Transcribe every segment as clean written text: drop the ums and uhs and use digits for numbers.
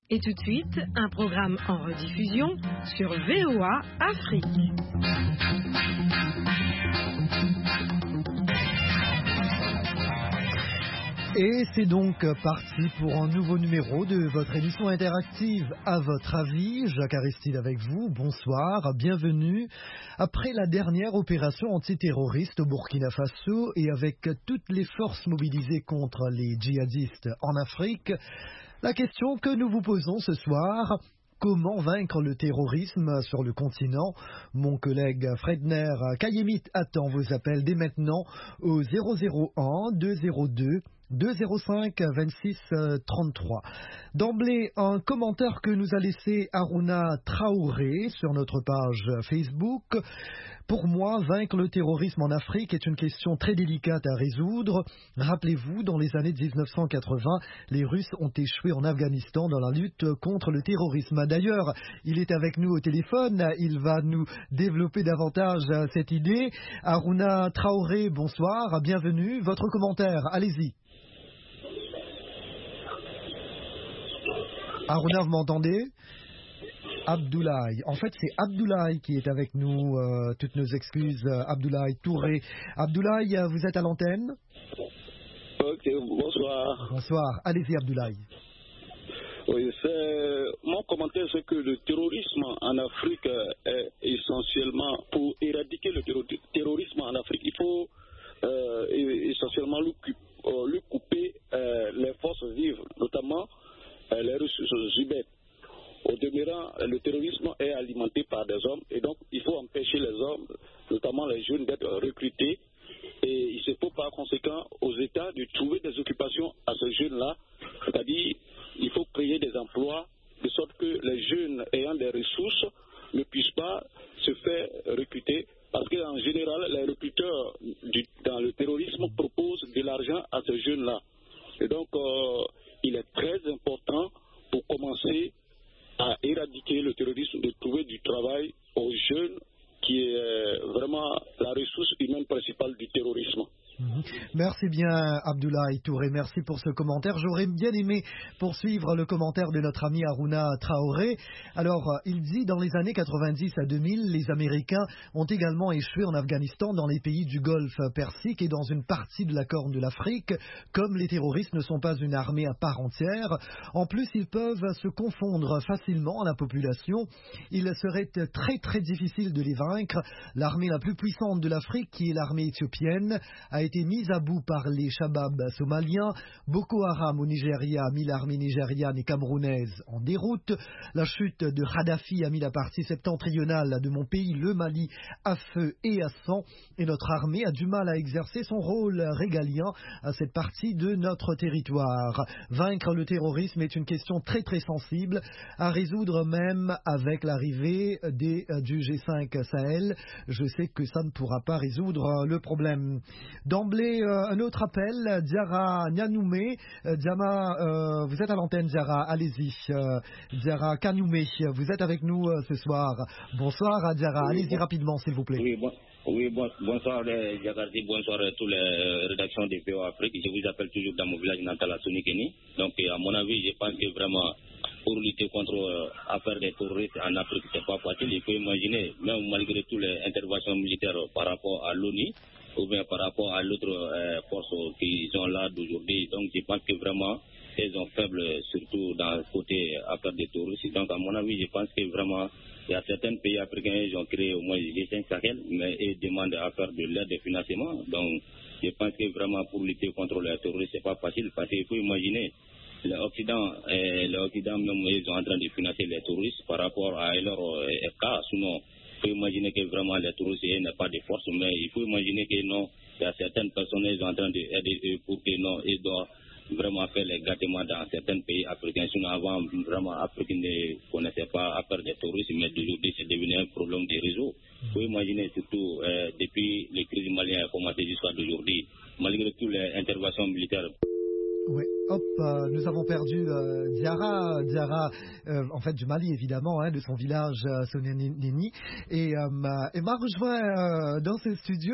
Et tout de suite, un programme en rediffusion sur VOA Afrique. Et c'est donc parti pour un nouveau numéro de votre émission interactive À votre avis. Jacques Aristide avec vous, bonsoir, bienvenue. Après la dernière opération antiterroriste au Burkina Faso et avec toutes les forces mobilisées contre les djihadistes en Afrique, la question que nous vous posons ce soir: comment vaincre le terrorisme sur le continent? Mon collègue Fredner Kayemit attend vos appels dès maintenant au 001 202 205 26 33. D'emblée, un commentaire que nous a laissé Harouna Traoré sur notre page Facebook. Pour moi, vaincre le terrorisme en Afrique est une question très délicate à résoudre. Rappelez-vous, dans les années 1980, les Russes ont échoué en Afghanistan dans la lutte contre le terrorisme. D'ailleurs, il est avec nous au téléphone. Il va nous développer davantage cette idée. Harouna Traoré, bonsoir, bienvenue. Votre commentaire, allez-y. Harouna, vous m'entendez? Abdoulaye. En fait, c'est Abdoulaye qui est avec nous. Toutes nos excuses, Abdoulaye Touré. Abdoulaye, vous êtes à l'antenne? Ok, bonsoir. Bonsoir. Allez-y, Abdoulaye. Oui, mon commentaire, c'est que le terrorisme en Afrique est essentiellement, pour éradiquer le terrorisme en Afrique, il faut essentiellement lui couper les forces vives, notamment les ressources humaines. Au demeurant, le terrorisme est alimenté par des hommes et donc il faut empêcher les hommes, notamment les jeunes, d'être recrutés. Et il se faut par conséquent aux États de trouver des occupations à ces jeunes-là. C'est-à-dire, il faut créer des emplois de sorte que les jeunes ayant des ressources ne puissent pas se faire recruter. Parce qu'en général, les recruteurs dans le terrorisme proposent de l'argent à ces jeunes-là. Et donc, il est très important pour commencer à éradiquer le terrorisme, de trouver du travail aux jeunes, qui est vraiment la ressource humaine principale du terrorisme. Merci bien Abdoulaye Touré, merci pour ce commentaire. J'aurais bien aimé poursuivre le commentaire de notre ami Harouna Traoré. Alors, il dit: dans les années 90 à 2000, les Américains ont également échoué en Afghanistan, dans les pays du Golfe Persique et dans une partie de la Corne de l'Afrique. Comme les terroristes ne sont pas une armée à part entière, en plus ils peuvent se confondre facilement à la population. Il serait très très difficile de les vaincre. L'armée la plus puissante de l'Afrique, qui est l'armée éthiopienne, a été mise à bout par les Shabab somaliens. Boko Haram au Nigeria a mis l'armée nigériane et camerounaise en déroute. La chute de Kadhafi a mis la partie septentrionale de mon pays, le Mali, à feu et à sang. Et notre armée a du mal à exercer son rôle régalien à cette partie de notre territoire. Vaincre le terrorisme est une question très très sensible à résoudre, même avec l'arrivée du G5 Sahel. Je sais que ça ne pourra pas résoudre le problème. D'emblée, un autre appel, Diarra Nyanoumé. Diama, vous êtes à l'antenne, Diarra, allez-y. Diarra Kanoumé, vous êtes avec nous ce soir. Bonsoir, Diarra, allez-y rapidement, s'il vous plaît. Bonsoir, Diagardi, bonsoir à toutes les rédactions de VOA Afrique. Je vous appelle toujours dans mon village natal à Sonikeni. Donc, à mon avis, je pense que vraiment, pour lutter contre l'affaire des terroristes en Afrique, c'est pas facile. Il faut imaginer, même malgré toutes les interventions militaires par rapport à l'ONU, ou bien par rapport à l'autre force qui sont là d'aujourd'hui. Donc je pense que vraiment, elles sont faibles, surtout dans le côté affaire des terroristes. Donc à mon avis, je pense que vraiment, il y a certains pays africains, ils ont créé au moins le G5 Sahel, mais ils demandent à faire de l'aide de financement. Donc je pense que vraiment, pour lutter contre les terroristes, c'est pas facile, parce qu'il faut imaginer, l'Occident même, ils sont en train de financer les terroristes par rapport à leur cas. Sinon, il faut imaginer que vraiment les terroristes n'ont pas de force, mais il faut imaginer que non, il y a certaines personnes qui sont en train d'aider pour que non, ils doivent vraiment faire les gâtements dans certains pays africains. Sinon, avant, vraiment, l'Afrique ne connaissait pas à faire des terroristes, mais d'aujourd'hui, c'est devenu un problème de réseau. Il faut imaginer surtout, depuis les crises maliennes ont commencé jusqu'à aujourd'hui, malgré toutes les interventions militaires. Oui, hop, nous avons perdu Diarra, en fait du Mali évidemment, de son village Soneneni, et m'a rejoint dans ce studio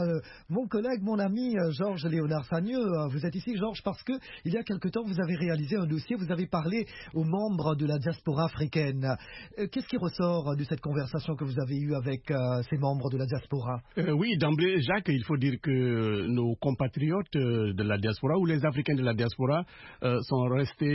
mon collègue, mon ami Georges Léonard Sagneux. Vous êtes ici, Georges, parce que il y a quelque temps vous avez réalisé un dossier, vous avez parlé aux membres de la diaspora africaine. Qu'est-ce qui ressort de cette conversation que vous avez eue avec ces membres de la diaspora? Oui, d'emblée, Jacques, il faut dire que nos compatriotes de la diaspora ou les Africains de la diaspora sont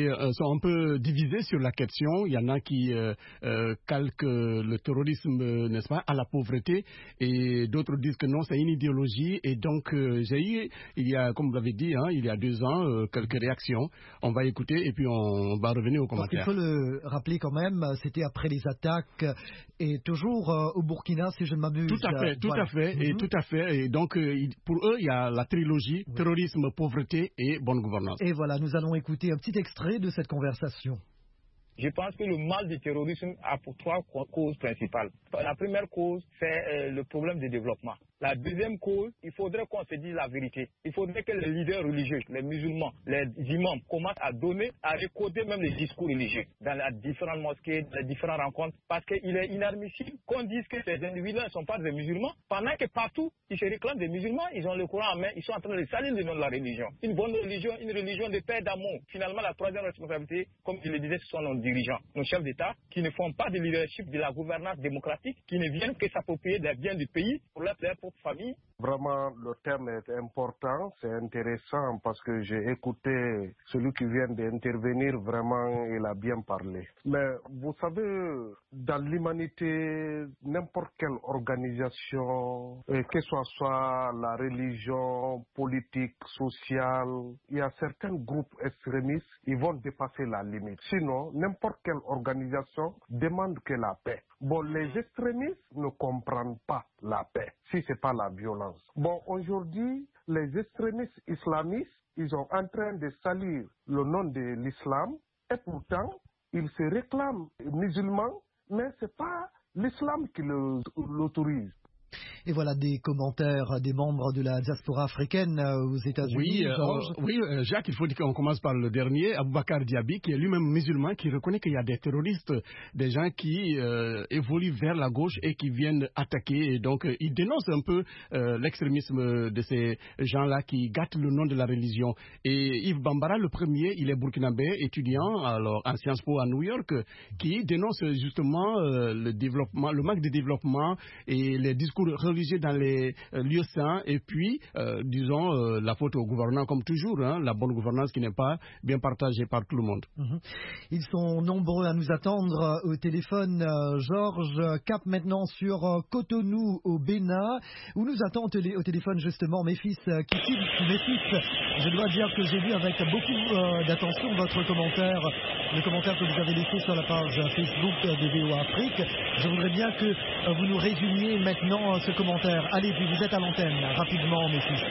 un peu divisés sur la question. Il y en a qui calquent le terrorisme, n'est-ce pas, à la pauvreté, et d'autres disent que non, c'est une idéologie. Et donc, j'ai eu, comme vous l'avez dit, il y a 2 ans, quelques réactions. On va écouter et puis on va revenir aux commentaires. Parce qu'il faut le rappeler quand même, c'était après les attaques, et toujours au Burkina, si je ne m'abuse. Tout à fait. Et donc, pour eux, il y a la trilogie, terrorisme, pauvreté et bonne gouvernance. Et voilà, nous allons écouter un petit extrait de cette conversation. Je pense que le mal du terrorisme a pour 3 causes principales. La première cause, c'est le problème de développement. La deuxième cause, il faudrait qu'on se dise la vérité. Il faudrait que les leaders religieux, les musulmans, les imams commencent à donner, à recoder même les discours religieux dans les différentes mosquées, dans les différentes rencontres, parce qu'il est inadmissible qu'on dise que ces individus ne sont pas des musulmans, pendant que partout, ils se réclament des musulmans, ils ont le Coran en main, ils sont en train de salir le nom de la religion. Une bonne religion, une religion de paix et d'amour. Finalement, la troisième responsabilité, comme je le disais, ce sont nos dirigeants, nos chefs d'État, qui ne font pas de leadership de la gouvernance démocratique, qui ne viennent que s'approprier des biens du pays pour leur propre famille. Vraiment, le terme est important, c'est intéressant parce que j'ai écouté celui qui vient d'intervenir, vraiment, il a bien parlé. Mais vous savez, dans l'humanité, n'importe quelle organisation, que ce soit la religion, politique, sociale, il y a certains groupes extrémistes, ils vont dépasser la limite. Sinon, n'importe quelle organisation demande que la paix. Bon, les extrémistes ne comprennent pas la paix, si ce n'est pas la violence. Bon, aujourd'hui, les extrémistes islamistes, ils sont en train de salir le nom de l'islam, et pourtant, ils se réclament musulmans, mais ce n'est pas l'islam qui l'autorise. Et voilà des commentaires des membres de la diaspora africaine aux États-Unis. Oui, Jacques, il faut dire qu'on commence par le dernier, Aboubacar Diaby, qui est lui-même musulman, qui reconnaît qu'il y a des terroristes, des gens qui évoluent vers la gauche et qui viennent attaquer. Et donc, il dénonce un peu l'extrémisme de ces gens-là qui gâtent le nom de la religion. Et Yves Bambara, le premier, il est burkinabé, étudiant en Sciences Po à New York, qui dénonce justement le développement, le manque de développement et les discours religieux dans les lieux saints, et puis, disons, la faute au gouvernement, comme toujours, la bonne gouvernance qui n'est pas bien partagée par tout le monde. Ils sont nombreux à nous attendre au téléphone. Georges, cap maintenant sur Cotonou, au Bénin, où nous attend au téléphone justement mes fils Kitty. Mes fils, je dois dire que j'ai vu avec beaucoup d'attention votre commentaire, le commentaire que vous avez laissé sur la page Facebook de VOA Afrique. Je voudrais bien que vous nous résumiez maintenant ce commentaire. Allez-y, vous êtes à l'antenne, rapidement, mes fils.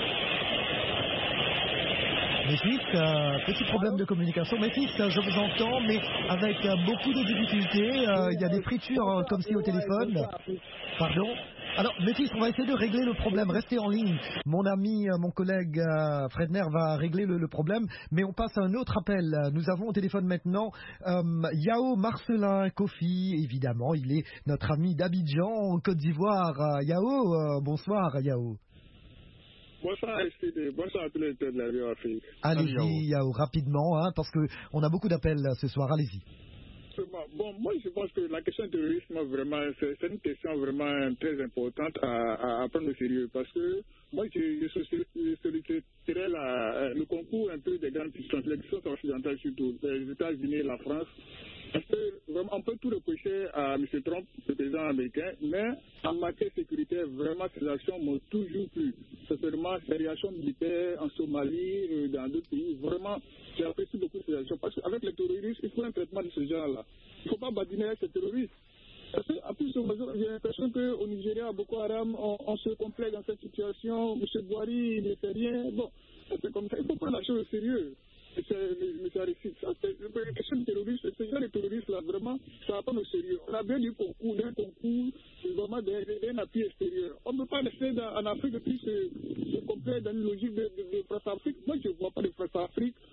Mes fils, petit problème de communication. Mes fils, je vous entends, mais avec beaucoup de difficultés. Il y a des fritures comme si au téléphone. Pardon. Alors, mes fils, on va essayer de régler le problème. Restez en ligne. Mon ami, mon collègue Fredner va régler le problème, mais on passe à un autre appel. Nous avons au téléphone maintenant Yao Marcelin Kofi, évidemment. Il est notre ami d'Abidjan, en Côte d'Ivoire. Yao, bonsoir, Yao. Bonsoir Aristide, bonsoir à tous les auditeurs de la VOA Afrique. Allez-y, Yao, rapidement, parce qu'on a beaucoup d'appels ce soir. Allez-y. Bon, moi je pense que la question du terrorisme, vraiment, c'est une question vraiment très importante à prendre au sérieux, parce que moi je solliciterais le concours un peu des grandes puissances, les puissances occidentales surtout, les États-Unis et la France. Parce que vraiment, on peut tout reprocher à M. Trump, le président américain, mais en matière sécuritaire, vraiment, ces actions m'ont toujours plu. Sincèrement, ces réactions militaires en Somalie, dans d'autres pays, vraiment, j'apprécie beaucoup ces actions. Parce qu'avec les terroristes, il faut un traitement de ce genre-là. Il ne faut pas badiner avec ces terroristes. Parce qu'en plus, j'ai l'impression qu'au Nigeria, Boko Haram, on se complaît dans cette situation. M. Bouhari, il ne fait rien. Bon, c'est comme ça. Il faut prendre la chose au sérieux. M. Aristide, la question du terrorisme, ce genre de terroristes-là, vraiment, ça va pas au sérieux. On a bien du concours, vraiment d'un appui extérieur. On ne peut pas rester en Afrique et puis se complaire dans une logique de France-Afrique. Moi, je ne vois pas de France-Afrique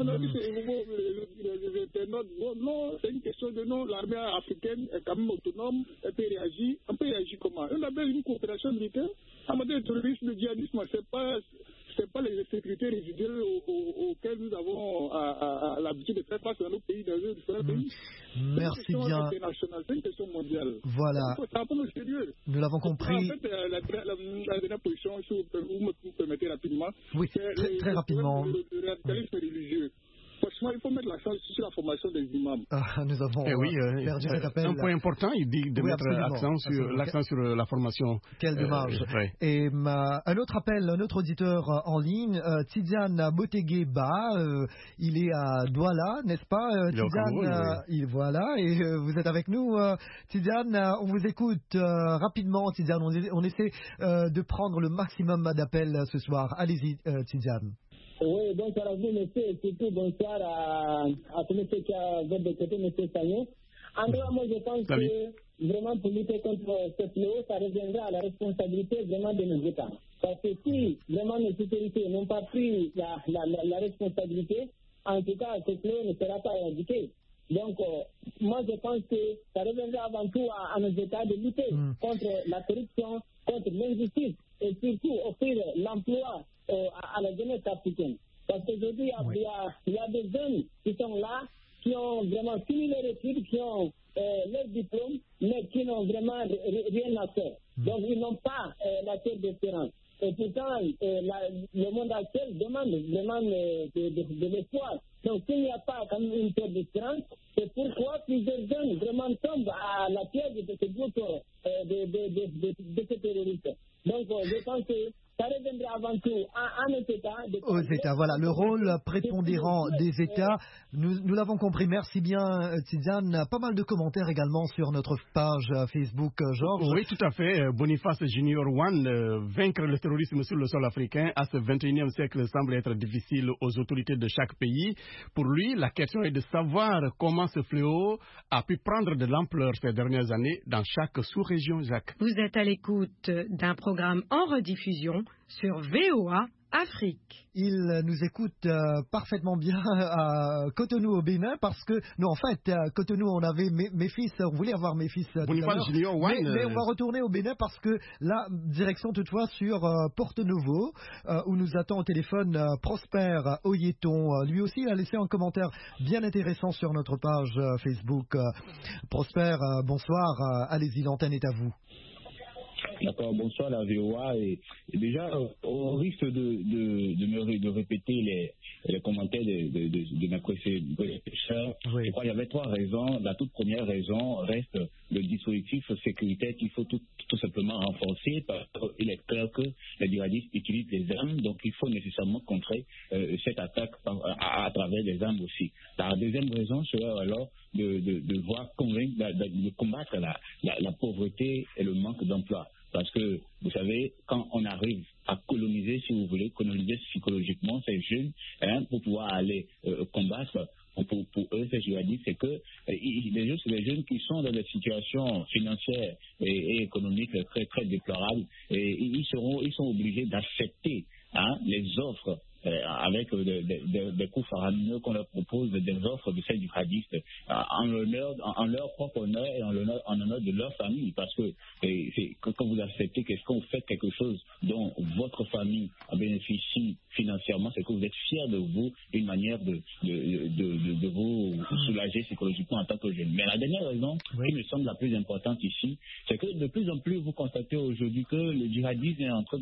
On a dit que les internautes, non, c'est une question de non. L'armée africaine est quand même autonome, elle peut réagir. On peut réagir comment? On avait une coopération militaire. En matière de terrorisme, le djihadisme, c'est pas les sécurités résiduelles auxquelles nous avons l'habitude de faire face dans nos pays, dans nos différents pays. Merci bien. C'est une question mondiale. Voilà. Il faut prendre au sérieux. Nous l'avons compris. En fait, la dernière position, si vous me permettez rapidement. Oui, très rapidement. Le radicalisme religieux. Franchement, il faut mettre l'accent sur la formation des imams. Nous avons perdu cet appel. Un point important, il dit de mettre l'accent sur la formation. Quel dommage. Et un autre appel, un autre auditeur en ligne, Tidiane Botegueba, il est à Douala, n'est-ce pas, Tidiane? Voilà, et vous êtes avec nous. Tidiane, on vous écoute rapidement, Tidiane. On essaie de prendre le maximum d'appels ce soir. Allez-y, Tidiane. Oui, bonsoir à vous, monsieur, et surtout bonsoir à tous ceux qui avaient de côté, monsieur Sagnon. En tout cas, moi, je pense que vraiment pour lutter contre ce fléau, ça reviendra à la responsabilité vraiment de nos États. Parce que si vraiment nos autorités n'ont pas pris la responsabilité, en tout cas, ce fléau ne sera pas éradiqué. Donc, moi, je pense que ça reviendra avant tout à nos États de lutter contre la corruption, contre l'injustice, et surtout offrir l'emploi à la jeunesse africaine. Parce qu'aujourd'hui, il y a des jeunes qui sont là, qui ont vraiment fini leurs études, qui ont leur diplôme, mais qui n'ont vraiment rien à faire. Donc, ils n'ont pas la terre d'espérance. Et pourtant, le monde actuel demande de l'espoir. Donc, s'il n'y a pas quand même une terre d'espérance, c'est pourquoi plusieurs jeunes vraiment tombent à la piège de ce groupe de ces terroristes. Donc, je pense que ça reviendra avant tout à nos États. Aux États, voilà, le rôle prépondérant des États. Nous l'avons compris. Merci bien, Tidiane. Pas mal de commentaires également sur notre page Facebook, Georges. Oui, tout à fait. Boniface Junior One, vaincre le terrorisme sur le sol africain à ce 21e siècle semble être difficile aux autorités de chaque pays. Pour lui, la question est de savoir comment ce fléau a pu prendre de l'ampleur ces dernières années dans chaque sous-région, Jacques. Vous êtes à l'écoute d'un programme en rediffusion sur VOA Afrique. Il nous écoute parfaitement bien à Cotonou au Bénin parce que, non, en fait, à Cotonou, on avait mes fils, on voulait avoir mes fils tout à l'heure, mais on va retourner au Bénin parce que là, direction toutefois sur Porto Novo, où nous attend au téléphone Prosper Oyeton. Lui aussi, il a laissé un commentaire bien intéressant sur notre page Facebook. Prosper, bonsoir, allez-y, l'antenne est à vous. D'accord, bonsoir la VOA. Et déjà, au risque de répéter les commentaires de mes prédécédesseurs, je crois qu'il y avait trois raisons. La toute première raison reste le dispositif sécuritaire qu'il faut tout simplement renforcer parce qu'il est clair que les djihadistes utilisent des armes, donc il faut nécessairement contrer cette attaque à travers des armes aussi. La deuxième raison serait alors de combattre la pauvreté et le manque d'emploi. Parce que, vous savez, quand on arrive à coloniser, si vous voulez, coloniser psychologiquement ces jeunes, pour pouvoir aller combattre, pour eux, ces djihadistes, c'est que les jeunes qui sont dans des situations financières et économiques très, très déplorables, et ils sont obligés d'accepter les offres avec des coûts faramineux qu'on leur propose, des offres de ces djihadistes en leur propre honneur et en honneur de leur famille. Parce que quand vous acceptez qu'est-ce qu'on fait quelque chose dont votre famille bénéficie financièrement, c'est que vous êtes fier de vous, une manière de vous soulager psychologiquement en tant que jeune. Mais la dernière raison, qui me semble la plus importante ici, c'est que de plus en plus vous constatez aujourd'hui que le djihadisme est en train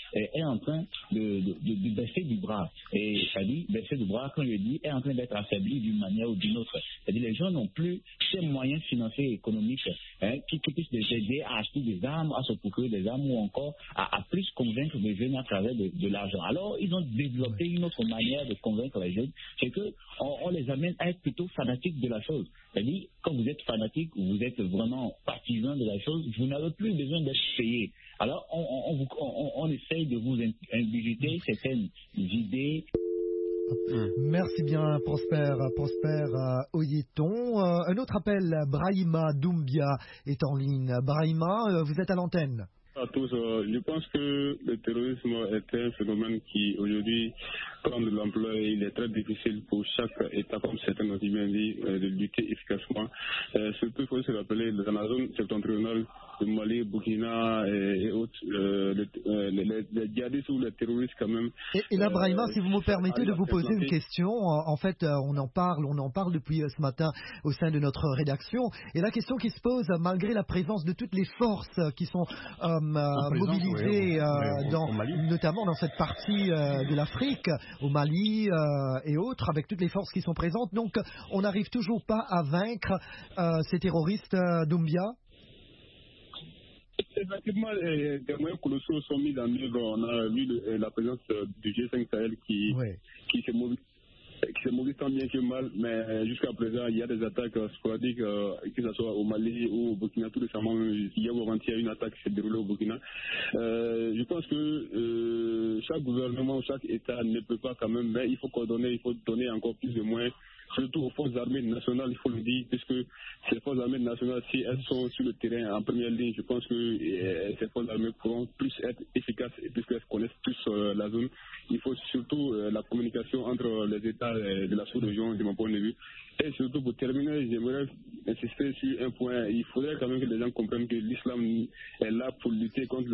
de baisser du bras. Et ça dit, baisser du bras, quand je dis, est en train d'être affaibli d'une manière ou d'une autre. C'est-à-dire les gens n'ont plus ces moyens financiers et économiques qui puissent les aider à acheter des armes, à se procurer des armes ou encore à plus convaincre les jeunes à travers de l'argent. Alors, ils ont développé une autre manière de convaincre les jeunes, c'est qu'on les amène à être plutôt fanatiques de la chose. C'est-à-dire, quand vous êtes fanatique, vous êtes vraiment partisan de la chose, vous n'avez plus besoin d'être payé. Alors, on essaye de vous ingurgiter certaines idées. Merci bien, Prosper Oyeton. Un autre appel, Brahima Doumbia est en ligne. Brahima, vous êtes à l'antenne. À tous, je pense que le terrorisme est un phénomène qui aujourd'hui prend de l'ampleur et il est très difficile pour chaque État, comme certains ont bien dit, de lutter efficacement. Surtout, il faut se rappeler, dans la zone septentrionale du Mali, Burkina et autres, les djihadistes ou les terroristes quand même. Et là, Brahima, si vous me permettez de vous poser une question, en fait, on en parle depuis ce matin au sein de notre rédaction, et la question qui se pose, malgré la présence de toutes les forces qui sont mobilisées, notamment dans cette partie de l'Afrique, au Mali et autres, avec toutes les forces qui sont présentes, donc on n'arrive toujours pas à vaincre ces terroristes, Doumbia? Effectivement, des moyens colossaux sont mis en œuvre. On a vu la présence du G5 Sahel qui se mobilise tant bien que mal, mais jusqu'à présent, il y a des attaques sporadiques, que ce soit au Mali ou au Burkina. Tout récemment, hier ou avant-hier, une attaque s'est déroulée au Burkina. Je pense que chaque gouvernement, chaque État ne peut pas quand même, mais il faut coordonner, il faut donner encore plus de moyens, surtout aux forces armées nationales, il faut le dire, puisque ces forces armées nationales, si elles sont sur le terrain en première ligne, je pense que ces forces armées pourront plus être efficaces, puisqu'elles connaissent plus la zone. Il faut surtout la communication entre les États de la sous-région, de mon point de vue. Et surtout, pour terminer, j'aimerais insister sur un point. Il faudrait quand même que les gens comprennent que l'islam est là pour lutter contre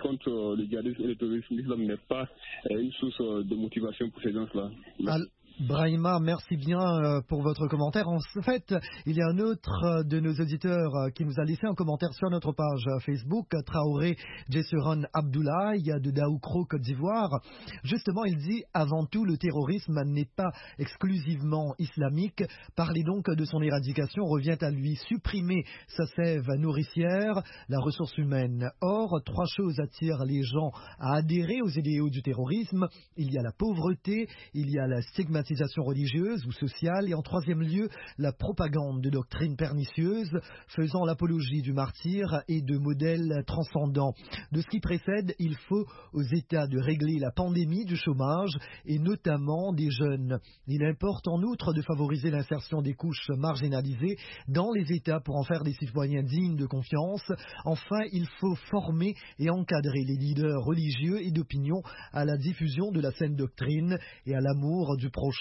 le djihadisme et le terrorisme. L'islam n'est pas une source de motivation pour ces gens-là. Brahima, merci bien pour votre commentaire. En fait, il y a un autre de nos auditeurs qui nous a laissé un commentaire sur notre page Facebook, Traoré Jesseron Abdoulaye de Daoukro, Côte d'Ivoire. Justement, il dit « Avant tout, le terrorisme n'est pas exclusivement islamique. Parler donc de son éradication revient à lui supprimer sa sève nourricière, la ressource humaine. Or, trois choses attirent les gens à adhérer aux idéaux du terrorisme. Il y a la pauvreté, il y a la stigmatisation religieuse ou sociale et en troisième lieu, la propagande de doctrines pernicieuses faisant l'apologie du martyr et de modèles transcendants. De ce qui précède, il faut aux États de régler la pandémie du chômage et notamment des jeunes. Il importe en outre de favoriser l'insertion des couches marginalisées dans les États pour en faire des citoyens dignes de confiance. Enfin, il faut former et encadrer les leaders religieux et d'opinion à la diffusion de la saine doctrine et à l'amour du prochain.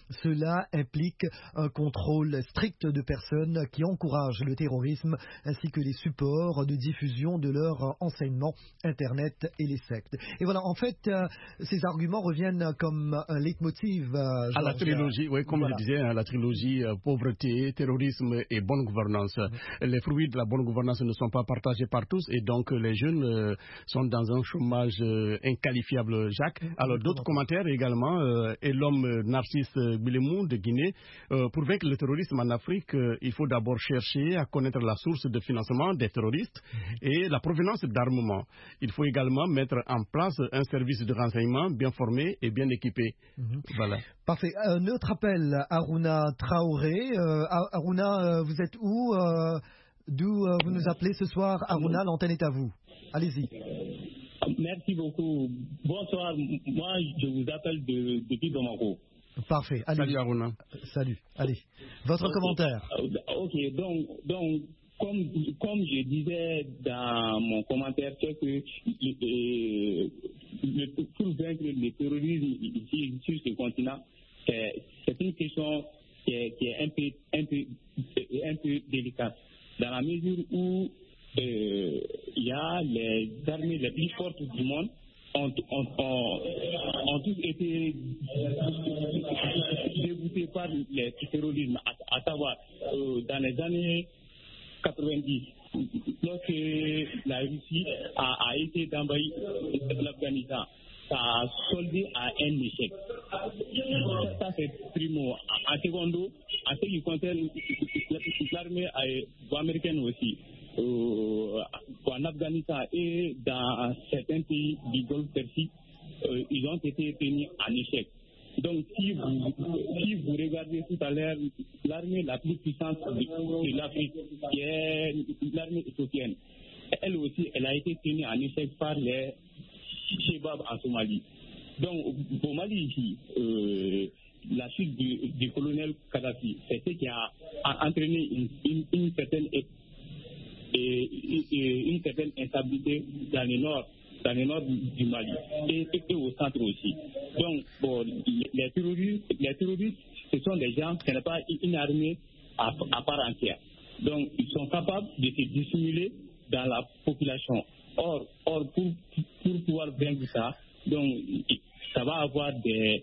Cela implique un contrôle strict de personnes qui encouragent le terrorisme ainsi que les supports de diffusion de leur enseignement Internet et les sectes. Et voilà, en fait, ces arguments reviennent comme un leitmotiv. À la trilogie, oui, comme je disais, à la trilogie pauvreté, terrorisme et bonne gouvernance. Les fruits de la bonne gouvernance ne sont pas partagés par tous et donc les jeunes sont dans un chômage inqualifiable, Jacques. Alors d'autres commentaires également, et l'homme Narcisse Bilemou de Guinée. Pour vaincre le terrorisme en Afrique, il faut d'abord chercher à connaître la source de financement des terroristes et la provenance d'armement. Il faut également mettre en place un service de renseignement bien formé et bien équipé. Voilà. Parfait. Notre appel, Aruna Traoré. Aruna, vous êtes où? D'où vous nous appelez ce soir? Aruna, l'antenne est à vous. Allez-y. Merci beaucoup. Bonsoir. Moi, je vous appelle depuis Bamako. Parfait. Allez. Salut Aruna. Salut. Allez. Votre commentaire. Ok. Donc, comme je disais dans mon commentaire, c'est que pour vaincre le terrorisme ici sur ce continent, c'est une question qui est un peu délicate, dans la mesure où il y a les armées les plus fortes du monde ont tous été dégoûtés par le terrorisme, à savoir dans les années 90, lorsque la Russie a été d'envahir l'Afghanistan. Ça a soldé à un échec. Ça, c'est primo. En secondo, en ce qui concerne l'armée américaine aussi, en Afghanistan et dans certains pays du Golfe Persique, ils ont été tenus en échec. Donc, si vous regardez tout à l'heure, l'armée la plus puissante de l'Afrique, qui est l'armée éthiopienne, elle aussi, elle a été tenue en échec par les Chebab en Somalie. Donc, au Mali ici, la chute du colonel Kadhafi, c'est ce qui a entraîné une certaine une certaine instabilité dans le nord du Mali et au centre aussi. Donc, bon, les terroristes, ce sont des gens, ce n'est pas une armée à part entière. Donc, ils sont capables de se dissimuler dans la population. Or pour pouvoir vaincre ça, donc, ça va avoir des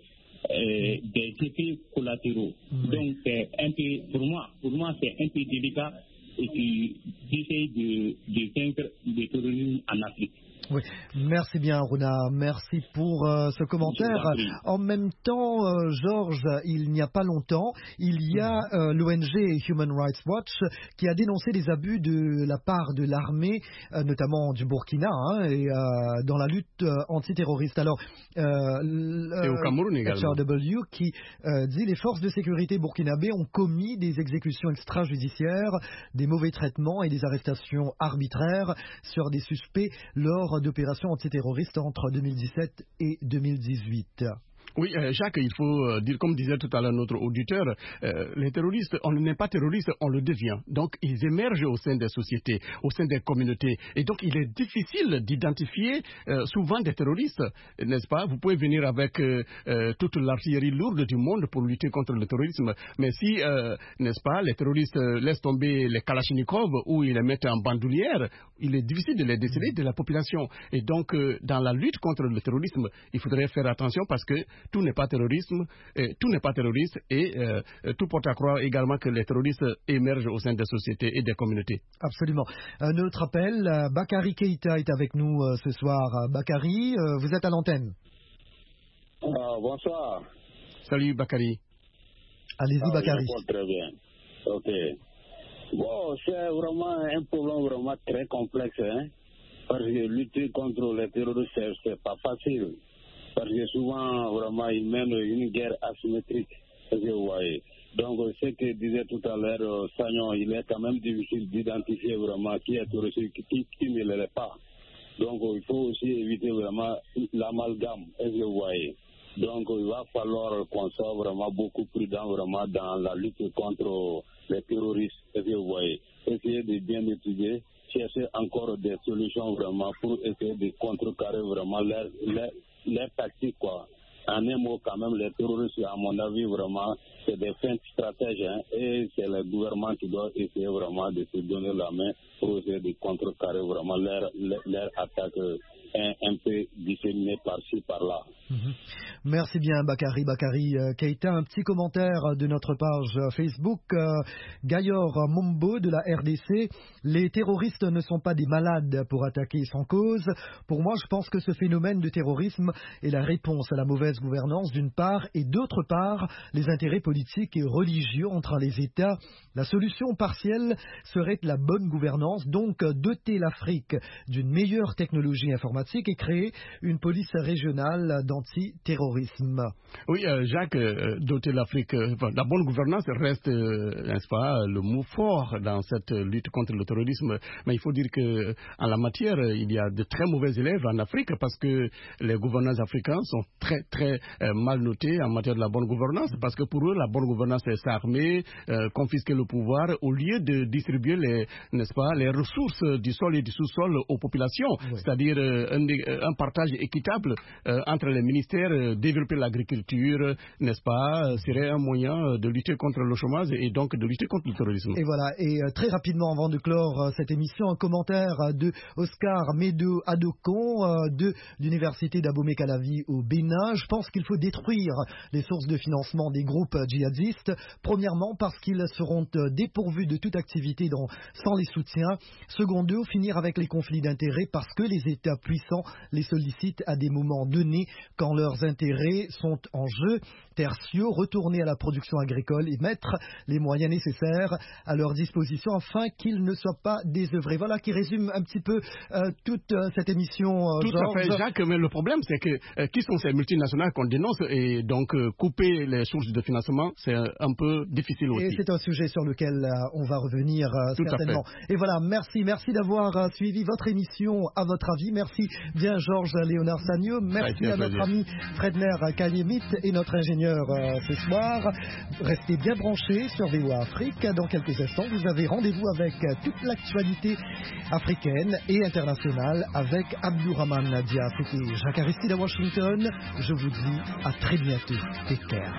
effets collatéraux. Donc, c'est un peu, pour moi, c'est un peu délicat et puis d'essayer de vaincre le terrorisme en Afrique. Oui, merci bien Aruna, merci pour ce commentaire. En même temps, Georges, il n'y a pas longtemps, il y a l'ONG Human Rights Watch qui a dénoncé les abus de la part de l'armée, notamment du Burkina, et dans la lutte antiterroriste. Alors, et au Cameroun également. HRW qui dit les forces de sécurité burkinabées ont commis des exécutions extrajudiciaires, des mauvais traitements et des arrestations arbitraires sur des suspects lors d'opérations antiterroristes entre 2017 et 2018. Oui, Jacques, il faut dire, comme disait tout à l'heure notre auditeur, les terroristes, on n'est pas terroriste, on le devient. Donc, ils émergent au sein des sociétés, au sein des communautés. Et donc, il est difficile d'identifier souvent des terroristes, n'est-ce pas? Vous pouvez venir avec toute l'artillerie lourde du monde pour lutter contre le terrorisme. Mais si, n'est-ce pas, les terroristes laissent tomber les Kalachnikov ou ils les mettent en bandoulière, il est difficile de les déceler de la population. Et donc, dans la lutte contre le terrorisme, il faudrait faire attention parce que tout n'est pas terrorisme, tout n'est pas terroriste et tout porte à croire également que les terroristes émergent au sein des sociétés et des communautés. Absolument. Un autre appel, Bakary Keïta est avec nous ce soir. Bakary, vous êtes à l'antenne. Bonsoir. Salut Bakary. Allez-y Bakary. Très bien. Ok. Bon, c'est vraiment un problème vraiment très complexe, hein, parce que lutter contre les terroristes, c'est pas facile. Parce que souvent, vraiment, ils mènent une guerre asymétrique. Vous voyez. Donc, ce que disait tout à l'heure Sagnon, il est quand même difficile d'identifier vraiment qui est terroriste et qui ne l'est pas. Donc, il faut aussi éviter vraiment l'amalgame. Vous voyez. Donc, il va falloir qu'on soit vraiment beaucoup prudent vraiment dans la lutte contre les terroristes. Vous voyez. Essayer de bien étudier, chercher encore des solutions vraiment pour essayer de contrecarrer vraiment les tactiques, quoi. En un mot, quand même, les terroristes, à mon avis, vraiment, c'est des fins stratèges, hein, et c'est le gouvernement qui doit essayer vraiment de se donner la main pour essayer de contrecarrer vraiment leur attaque un peu disséminée par-ci, par-là. Merci bien Bakary Keïta. Un petit commentaire de notre page Facebook. Gayor Mombo de la RDC. Les terroristes ne sont pas des malades pour attaquer sans cause. Pour moi, je pense que ce phénomène de terrorisme est la réponse à la mauvaise gouvernance d'une part et d'autre part les intérêts politiques et religieux entre les États. La solution partielle serait la bonne gouvernance, donc doter l'Afrique d'une meilleure technologie informatique et créer une police régionale d'antiterrorisme. Oui, Jacques, doter l'Afrique, la bonne gouvernance reste, n'est-ce pas, le mot fort dans cette lutte contre le terrorisme. Mais il faut dire que en la matière, il y a de très mauvais élèves en Afrique parce que les gouvernants africains sont très, très mal notés en matière de la bonne gouvernance. Parce que pour eux, la bonne gouvernance, c'est s'armer, confisquer le pouvoir, au lieu de distribuer n'est-ce pas, les ressources du sol et du sous-sol aux populations. Oui. C'est-à-dire un partage équitable entre les ministères, développer l'agriculture, n'est-ce pas, serait un moyen de lutter contre le chômage et donc de lutter contre le terrorisme. Et voilà, et très rapidement avant de clore cette émission, un commentaire de Oscar Medo Adokon de l'université d'Abomey-Calavi au Bénin. Je pense qu'il faut détruire les sources de financement des groupes djihadistes, premièrement parce qu'ils seront dépourvus de toute activité sans les soutiens, secondo, finir avec les conflits d'intérêts parce que les États puissants les sollicitent à des moments donnés quand leurs intérêts sont en jeu, tertio, retourner à la production agricole et mettre les moyens nécessaires à leur disposition afin qu'ils ne soient pas désœuvrés. Voilà qui résume un petit peu toute cette émission. Tout Georges. À fait, Jacques, mais le problème c'est que qui sont ces multinationales qu'on dénonce et donc couper les sources de financement, c'est un peu difficile aussi. Et c'est un sujet sur lequel on va revenir certainement. Et voilà, merci d'avoir suivi votre émission à votre avis. Merci Merci bien Georges Léonard Sagno. Merci à notre ami Fredner Kaliemit et notre ingénieur ce soir. Restez bien branchés sur VOA Afrique. Dans quelques instants, vous avez rendez-vous avec toute l'actualité africaine et internationale avec Abdourahmane Diaf et Jacques Aristide à Washington. Je vous dis à très bientôt. Take care.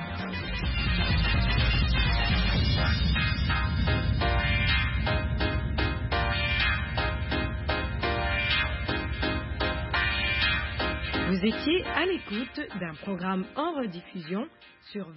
Vous étiez à l'écoute d'un programme en rediffusion sur